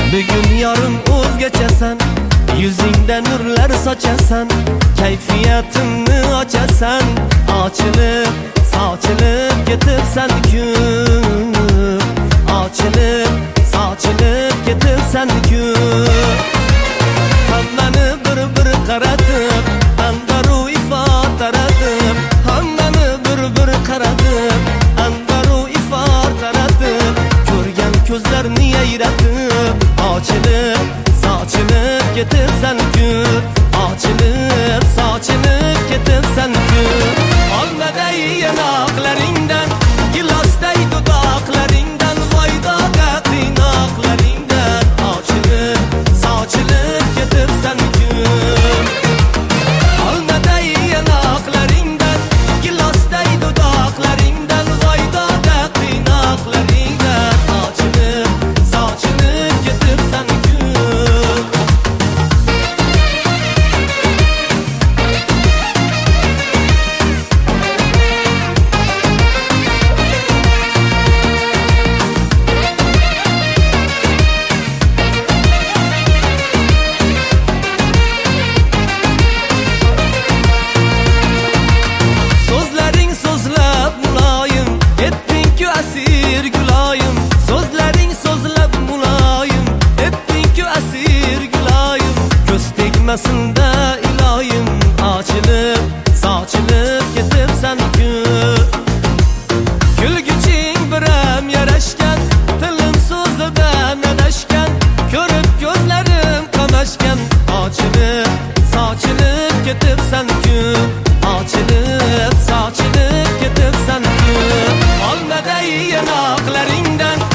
Bugun yarın o'zgachasan, yuzingda nurlar sochasan, kayfiyatimni ochasan, ochilib, sochilib ketibsan-ku, ochilib, sochilib ketibsan-ku. Hammani bir-bir qaratib, andaru ifot taratib, hammani bir-bir qaratib, andaru ifot taratib, ko'rgan ko'zlarni yayratib, ochilib, sochilib ketibsan-ku, ochilib, sochilib ketibsan-ku. Olmaday yanoqlaringdan, gilosday dudoqlaringdan, voydoga qiynoqlaringdan, ochilib, sochilib ketibsan-ku. Olmaday yanoqlaringdan, gilosday dudoqlaringdan, voydoga qiynoqlaringdan, ochilib, sochilib ketibsan-ku. So'zlaring so'zlab muloyim, etding-ku asir guloyim. So'zlaring so'zlab muloyim, etding-ku asir guloyim. Ko'z tegmasin-da iloyim, ochilib, sochilib ketibsan-ku. Kulguching biram yarashgan, tilim so'zidan adashgan, ko'rib ko'zlarim qamashgan, ochilib, sochilib ketibsan-ku, ochilib, sochilib ketibsan-ku. Olmaday yanoqlaringdan,